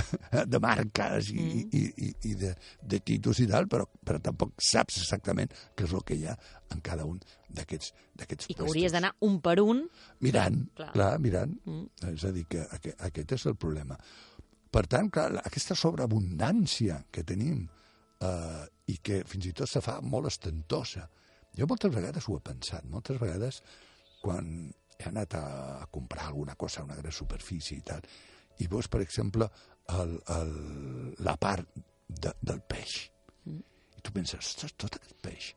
de marques i, mm. i, i, i de, de títols i tal, però, però tampoc saps exactament què és el que hi ha en cada un d'aquests d'aquests I que hauries d'anar un per un. mirant, Clar. clar, mirant. Mm. És a dir, que aquest, aquest és el problema. Per tant, clar, aquesta sobreabundància que tenim eh, i que fins i tot se fa molt ostentosa. Jo moltes vegades ho he pensat, moltes vegades quan he anat a, a comprar alguna cosa a una gran superfície i tal, i veus, per exemple, el, el, la part de, del peix. Mm. I tu penses, ostres, tot aquest peix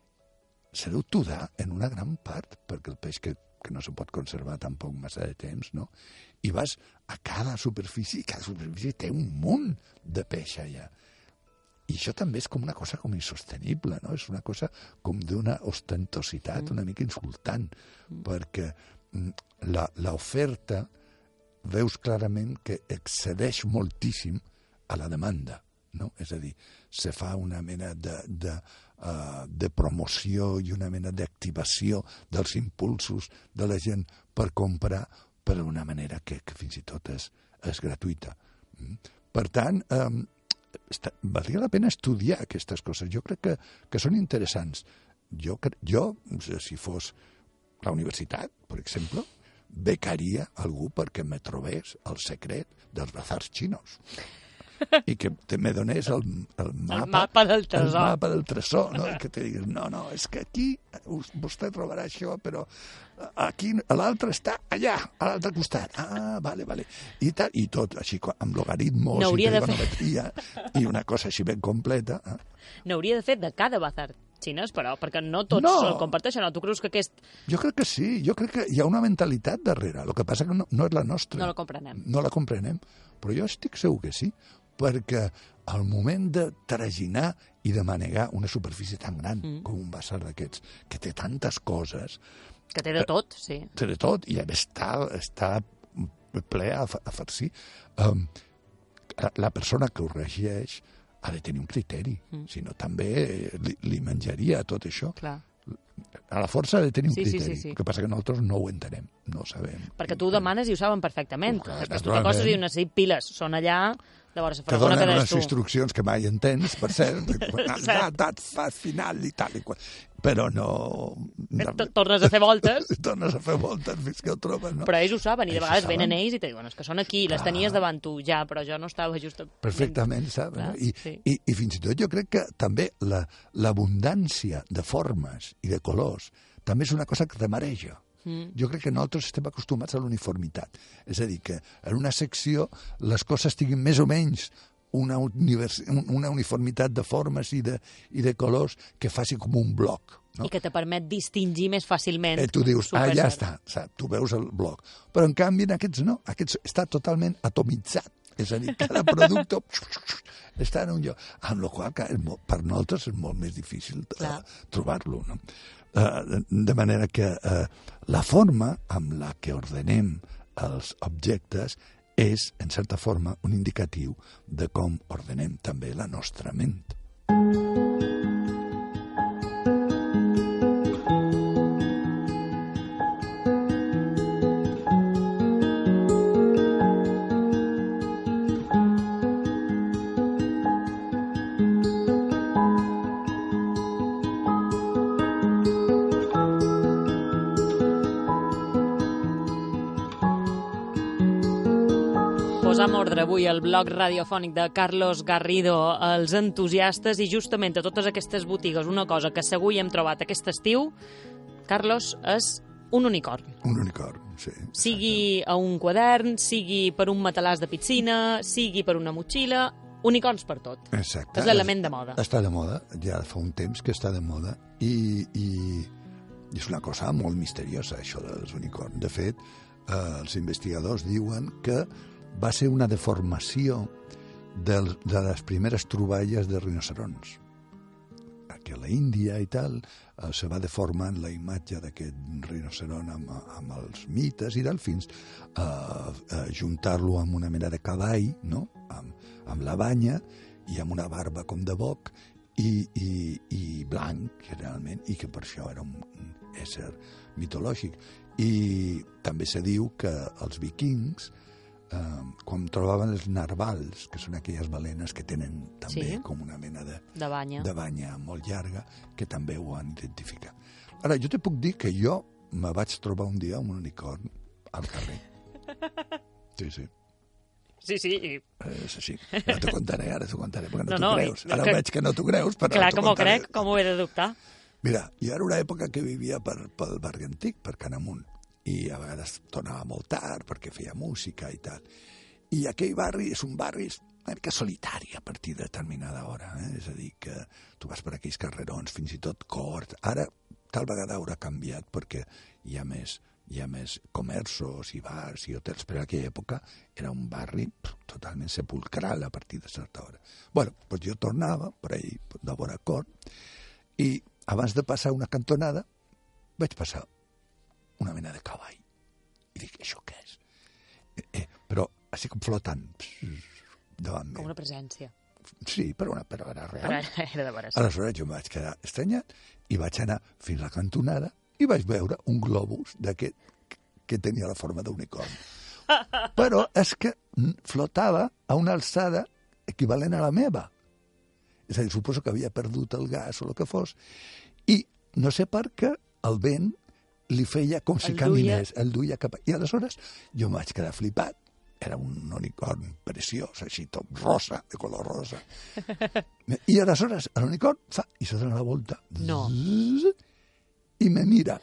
se deu tudar en una gran part, perquè el peix que, que no se pot conservar tampoc massa de temps, no? I vas a cada superfície, i cada superfície té un munt de peix allà. I això també és com una cosa com insostenible, no? És una cosa com d'una ostentositat mm. una mica insultant, mm. perquè mm, la, l'oferta veus clarament que excedeix moltíssim a la demanda, no? És a dir, se fa una mena de, de, uh, de promoció i una mena d'activació dels impulsos de la gent per comprar, per una manera que, que fins i tot és, és gratuïta. Mm. Per tant, um, està, valdria la pena estudiar aquestes coses. Jo crec que, que són interessants. jo, jo, si fos la universitat, per exemple, becaria algú perquè me trobés el secret dels bazars xinos i que te me donés el, el, mapa, el mapa del tresor. El mapa del tresor, no? I que te diguis, no, no, és que aquí vostè trobarà això, però aquí l'altre està allà, a l'altre costat. Ah, vale, vale. I, tal, i tot, així, amb logaritmos i trigonometria, i una cosa així ben completa. Eh? N'hauria de fer de cada bazar xinès, però, perquè no tots no. el comparteixen. No? Tu creus que aquest... Jo crec que sí, jo crec que hi ha una mentalitat darrere. El que passa que no, no és la nostra. No la comprenem. No la comprenem, però jo estic segur que sí, perquè al moment de traginar i de manegar una superfície tan gran mm. com un bazar d'aquests, que té tantes coses... Que té de tot, sí. Té de tot, i a més està, està ple a, a farcir. Um, la persona que ho regeix ha de tenir un criteri, mm. si no també li, li menjaria tot això. Clar. A la força ha de tenir un sí, criteri. Sí, sí, sí. El que passa que nosaltres no ho entenem, no ho sabem. Perquè tu ho demanes i ho saben perfectament. Uh, clar, Després tu t'acostes i dius, necessit piles, són allà... Llavors, te donen unes instruccions que mai entens, per cert, dat, dat, fa final i tal i qual. Però no... Tornes a fer voltes. Tornes a fer voltes fins que ho trobes, no? Però ells ho saben, i de vegades venen ells i te diuen, és que són aquí, les tenies davant tu, ja, però jo no estava just... Perfectament, saben? I, i, I fins i tot jo crec que també l'abundància de formes i de colors també és una cosa que te mareja. Mm. Jo crec que nosaltres estem acostumats a la uniformitat. És a dir, que en una secció les coses tinguin més o menys una, univers... una uniformitat de formes i de, i de colors que faci com un bloc. No? I que te permet distingir més fàcilment. Eh, tu dius, ah, ja està, saps? Tu veus el bloc. Però en canvi en aquests no, aquests està totalment atomitzat. És a dir, cada producte està en un lloc. Amb la qual cosa per nosaltres és molt més difícil uh, trobar-lo, no? Uh, de manera que uh, la forma amb la que ordenem els objectes és, en certa forma, un indicatiu de com ordenem també la nostra ment. Posam ordre avui al blog radiofònic de Carlos Garrido, els entusiastes, i justament a totes aquestes botigues una cosa que segur hi hem trobat aquest estiu, Carlos, és un unicorn. Un unicorn, sí. Sigui a un quadern, sigui per un matalàs de piscina, sigui per una motxilla, unicorns per tot. Exacte. És l'element de moda. Està de moda, ja fa un temps que està de moda, i, i, i és una cosa molt misteriosa, això dels unicorns. De fet, eh, els investigadors diuen que va ser una deformació del, de les primeres troballes de rinocerons. Que a la Índia i tal eh, se va deformant la imatge d'aquest rinoceron amb, amb els mites i tal, fins a, a juntar-lo amb una mena de cavall, no? amb, amb la banya i amb una barba com de boc i, i, i blanc, realment, i que per això era un, un ésser mitològic. I també se diu que els vikings, Uh, quan trobaven els narvals, que són aquelles balenes que tenen també sí. com una mena de, de, banya. de banya molt llarga, que també ho han identificat. Ara, jo te puc dir que jo me vaig trobar un dia un unicorn al carrer. Sí, sí. Sí, sí. Eh, sí, sí. No t'ho contaré, ara t'ho contaré, perquè no, no t'ho no, creus. Ara que... veig que no t'ho creus, però clar, ara t'ho com contaré. Clar, com ho crec, com ho he de dubtar. Mira, jo era una època que vivia per, pel barri antic, per Can Amunt, i a vegades tornava molt tard perquè feia música i tal. I aquell barri és un barri una mica solitari a partir de determinada hora, eh? És a dir, que tu vas per aquells carrerons, fins i tot corts. Ara, tal vegada haurà canviat perquè hi ha més, hi ha més comerços i bars i hotels, però en aquella època era un barri pff, totalment sepulcral a partir de certa hora. Bueno, doncs jo tornava per ahí, de vora cort, i abans de passar una cantonada vaig passar una mena de cavall. I dic, això què és? Eh, eh, però així com flotant davant meu. Com una presència. Sí, però, una, però era real. Però era, era de veres. Aleshores jo em vaig quedar estranyat i vaig anar fins a la cantonada i vaig veure un globus d'aquest que tenia la forma d'unicorn. Però és que flotava a una alçada equivalent a la meva. És a dir, suposo que havia perdut el gas o el que fos, i no sé per què el vent li feia com si El caminés, el duia cap... I aleshores jo em vaig quedar flipat. Era un unicorn preciós, així tot rosa, de color rosa. I aleshores l'unicorn fa, i se dona la volta. No. Zzz, i me mira.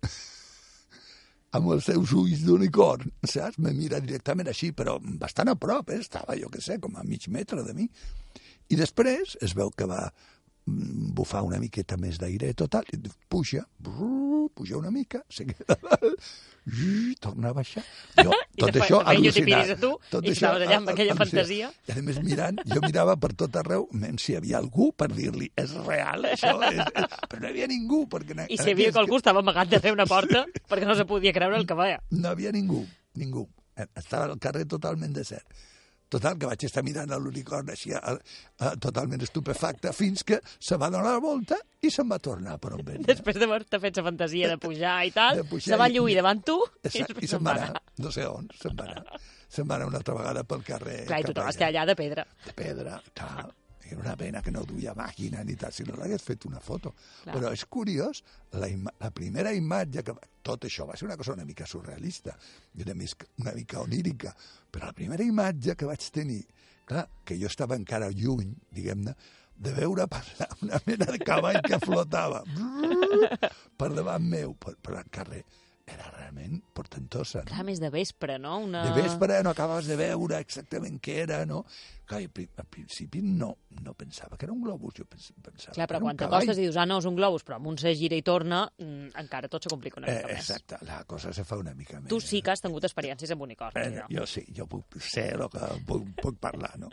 Amb els seus ulls d'unicorn, saps? Me mira directament així, però bastant a prop, eh? Estava, jo què sé, com a mig metre de mi. I després es veu que va bufar una miqueta més d'aire total, i puja, brrr, puja una mica, se queda dalt, i torna a baixar. Jo, tot I això després jo t'hi al·lucinat. piris a tu, Tot i això estaves allà amb aquella al·lucinat. fantasia. I a més mirant, jo mirava per tot arreu, menys si hi havia algú per dir-li, és real això, és, és... però no hi havia ningú. Perquè en, I si hi havia que algú estava amagat darrere una porta perquè no se podia creure el que veia. No havia ningú, ningú. Estava al carrer totalment desert. Total, que vaig estar mirant l'unicorn així, a, a, totalment estupefacte, fins que se va donar la volta i se'n va tornar per on venia. Després d'haver-te fet la fantasia de pujar i tal, De pujar se va i- lluir davant tu Exacte, i se'n va anar, no sé on, se'n va anar. Se'n va anar una altra vegada pel carrer. Clar, i tu cap trobes que allà de pedra. de pedra, tal. Era una pena que no duia màquina ni tal, si no l'hagués fet una foto. Clar. Però és curiós, la, ima la primera imatge que... Tot això va ser una cosa una mica surrealista, i una, mis- una mica onírica, però la primera imatge que vaig tenir, clar, que jo estava encara lluny, diguem-ne, de veure passar una mena de cavall que flotava per davant meu, per, per al carrer. Era realment portentosa. Clar, No? més de vespre, no? Una... De vespre no acabes de veure exactament què era, no? Clar, al pri- al principi no, no pensava que era un globus, jo pens pensava Clar, que però era un quan cavall. t'acostes i dius, ah, no, és un globus, però amb un se gira i torna, mm, encara tot se complica una mica Eh, més. exacte, la cosa se fa una mica més. Tu sí que has tingut experiències amb unicorns. Eh, no? jo sí, jo puc ser el que puc, puc parlar, no?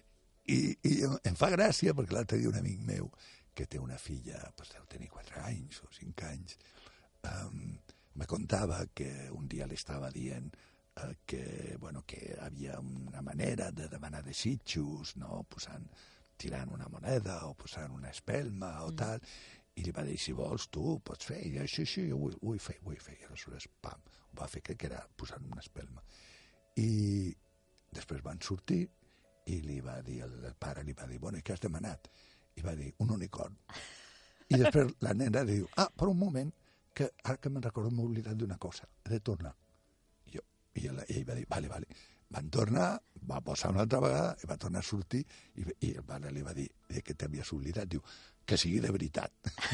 I, I em fa gràcia, perquè l'altre dia un amic meu, que té una filla, doncs deu tenir quatre anys o cinc anys, um, me contava que un dia li estava dient eh, que, bueno, que havia una manera de demanar desitjos, no? Posant, tirant una moneda o posant una espelma o mm. tal, i li va dir, si vols tu ho pots fer, i jo, sí, sí, jo ho, ho vull fer, ho vull fer, i aleshores, pam, ho va fer, crec que era posant una espelma. I després van sortir i li va dir, el, el pare li va dir, bueno, i què has demanat? I va dir, un unicorn. I després la nena diu, ah, per un moment, que ara que me'n recordo m'he oblidat d'una cosa, he de tornar. I, jo, i ell, ell va dir, vale, vale. Van tornar, va posar una altra vegada, i va tornar a sortir, i, i el pare li va dir que t'havies oblidat, diu, que sigui de veritat.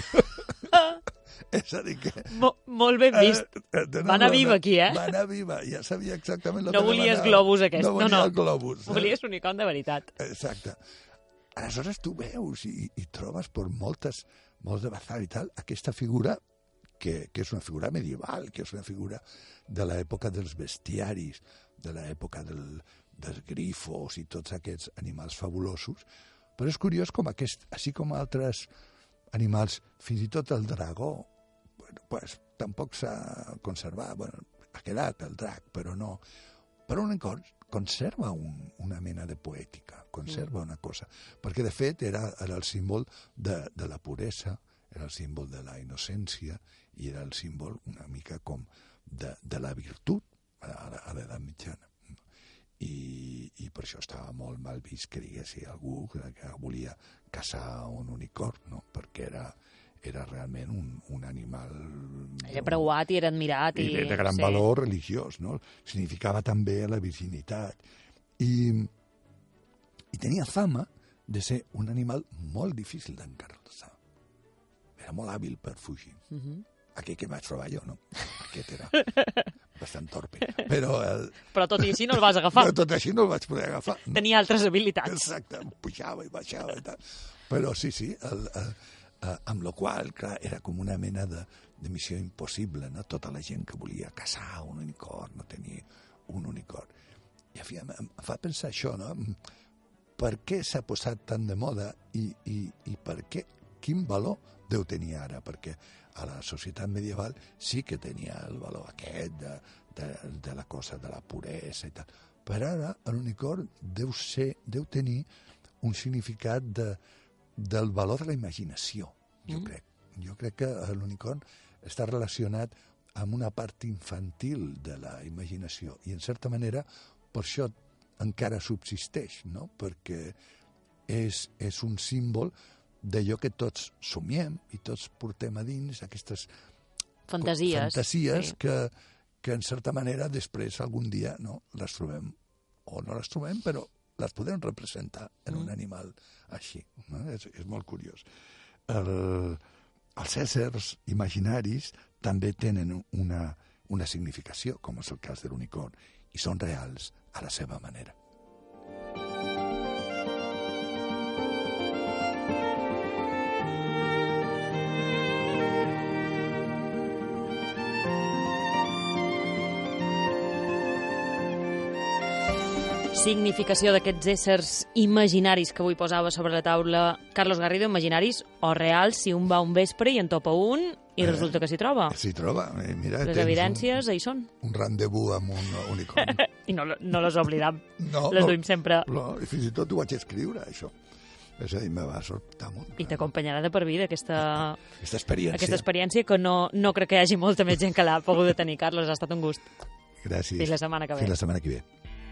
És a dir que... Mo molt ben vist. Eh, eh, Va anar viva aquí, eh? Va anar viva, ja sabia exactament el No que volies demanava. globus aquest, no. no, volia no. el globus. saps? Volies unicorn de veritat. Exacte. Aleshores tu veus i, i trobes per moltes, molts de bazar i tal, aquesta figura que, que és una figura medieval, que és una figura de l'època dels bestiaris, de l'època del, dels grifos i tots aquests animals fabulosos. Però és curiós com aquest, així com altres animals, fins i tot el dragó, bueno, pues, tampoc s'ha conservat, bueno, ha quedat el drac, però no. Però un unicorn conserva un, una mena de poètica, conserva una cosa, perquè de fet era, era el símbol de, de la puresa, era el símbol de la innocència i era el símbol una mica com de, de la virtut a, a l'edat mitjana. I, i per això estava molt mal vist que diguessi algú que, que volia caçar un unicorn, no? Perquè era, era realment un, un animal... Era preuat i era admirat. I I, de, de gran sí. valor religiós, no? Significava també la virginitat. I, I tenia fama de ser un animal molt difícil d'encarregar. Era molt hàbil per fugir. Uh -huh. Aquell que vaig trobar jo, no? Aquest era bastant torpe. Però, el... Però tot i així no el vas agafar. Però tot així no el vaig poder agafar. No. Tenia altres habilitats. Exacte, pujava i baixava i tal. Però sí, sí, el, el, el, amb la qual, clar, era com una mena de, de missió impossible, no? Tota la gent que volia caçar un unicorn, no tenir un unicorn. I en fi, em, em fa pensar això, no? Per què s'ha posat tant de moda i, i, i per què, quin valor deu tenir ara? Perquè a la societat medieval sí que tenia el valor aquest de, de, de la cosa de la puresa i tal. Però ara l'unicorn deu ser, deu tenir un significat de, del valor de la imaginació, jo mm. crec. Jo crec que l'unicorn està relacionat amb una part infantil de la imaginació i, en certa manera, per això encara subsisteix, no? Perquè és, és un símbol d'allò que tots somiem i tots portem a dins, aquestes Fantasies. fantasies sí. que, que, en certa manera, després, algun dia, no, les trobem, o no les trobem, però les podem representar en mm. un animal així. No? És, és molt curiós. El, els éssers imaginaris també tenen una, una significació, com és el cas de l'unicorn, i són reals a la seva manera. Significació d'aquests éssers imaginaris que avui posava sobre la taula Carlos Garrido, imaginaris o reals, si un va un vespre i en topa un i eh, resulta que s'hi troba. S'hi troba. Mira, les evidències un, hi són. Un rendezvous amb un unicorn. I no, no les oblidam. No, les no, duim sempre. No, i fins i tot ho vaig escriure, això. És a dir, me va sortar molt. I t'acompanyarà de per vida aquesta, aquesta experiència. Aquesta experiència que no, no crec que hi hagi molta més gent que l'ha pogut tenir. Carlos, ha estat un gust. Gràcies. Fins la setmana que ve. Fins la setmana que ve.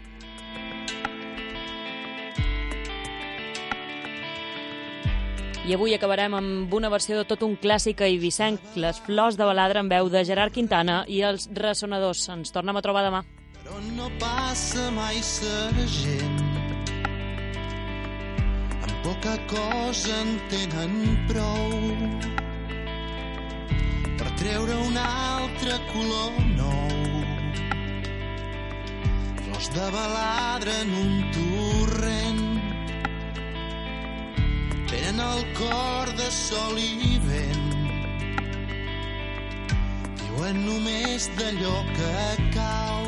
I avui acabarem amb una versió de tot un clàssic eivissenc, Les flors de Baladre, en veu de Gerard Quintana i els Ressonadors. Ens tornem a trobar demà. Però no passa mai sa gent, amb poca cosa en tenen prou per treure un altre color nou. Flors de baladre en un torrent, tenen el cor de sol i vent, diuen només d'allò que cau